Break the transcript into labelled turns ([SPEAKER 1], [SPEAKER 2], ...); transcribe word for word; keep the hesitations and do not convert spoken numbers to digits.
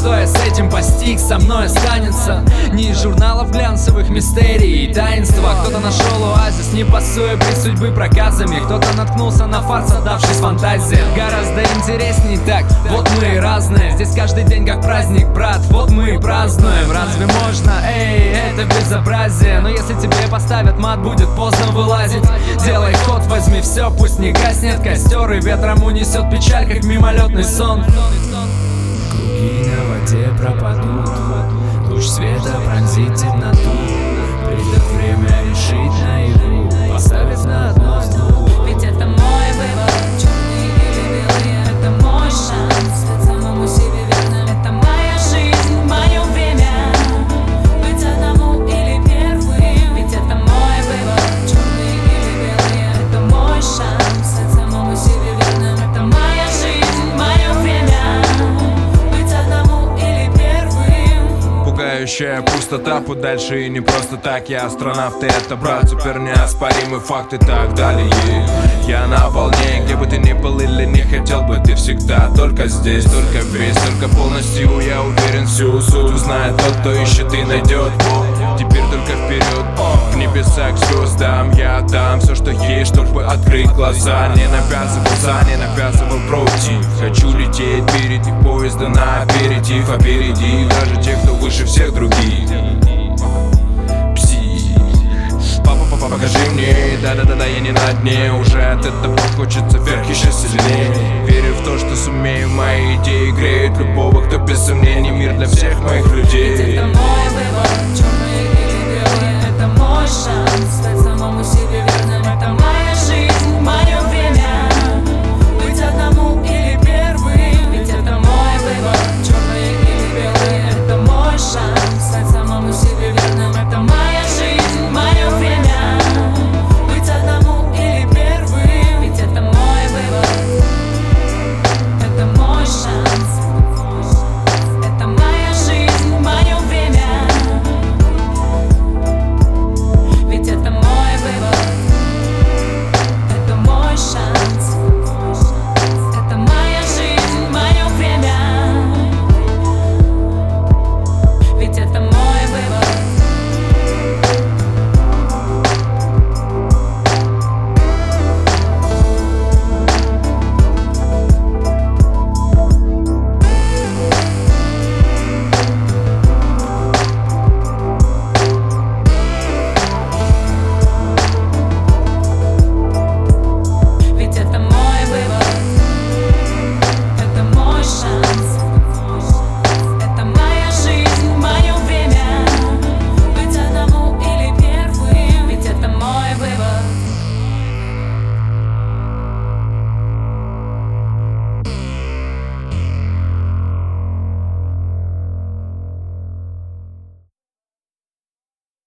[SPEAKER 1] что я с этим постиг, со мной останется. Не из журналов глянцевых мистерий и таинства. Кто-то нашел оазис, не пасуя при судьбы проказами. Кто-то наткнулся на фарс, отдавшись фантазиям. Гораздо интересней так, вот мы и разные. Здесь каждый день как праздник, брат, вот мы и празднуем. Разве можно, эй, это безобразие. Но если тебе поставят мат, будет поздно вылазить. Делай ход, возьми все, пусть не гаснет костер, и ветром унесет печаль, как мимолетный сон.
[SPEAKER 2] Круги на воде пропадут, луч света пронзит темноту. Придет время решить наяву, поставить на одно из двух.
[SPEAKER 3] Ведь это мой выбор, черный или белый, это мой шанс стать самому себе верным. Это моя жизнь, мое время, быть одному или первым. Ведь это мой выбор, черный или белый, это мой шанс стать самому себе верным. Это моя жизнь, мое время, быть одному или первым.
[SPEAKER 4] Пугающая пустота, путь дальше и не просто так. Я астронавт, и это, брат, супер неоспоримый факт и так далее. Я на волне, где бы ты ни был или не хотел бы, ты всегда только здесь, только весь, только полностью. Я уверен, всю суть узнает тот, кто ищет и найдет. Теперь только вперед, в небеса к звездам. Я отдам все, что есть, чтобы открыть глаза. Не навязывался, не навязывал против. Хочу лететь впереди поезда на аперитив. Опереди даже тех, кто выше всех других. Пси, папа, папа, покажи мне. Да-да-да-да, я не на дне. Уже от этого хочется вверх еще сильнее. Верю в то, что сумею, мои идеи греют любого, кто без сомнений. Мир для всех моих людей.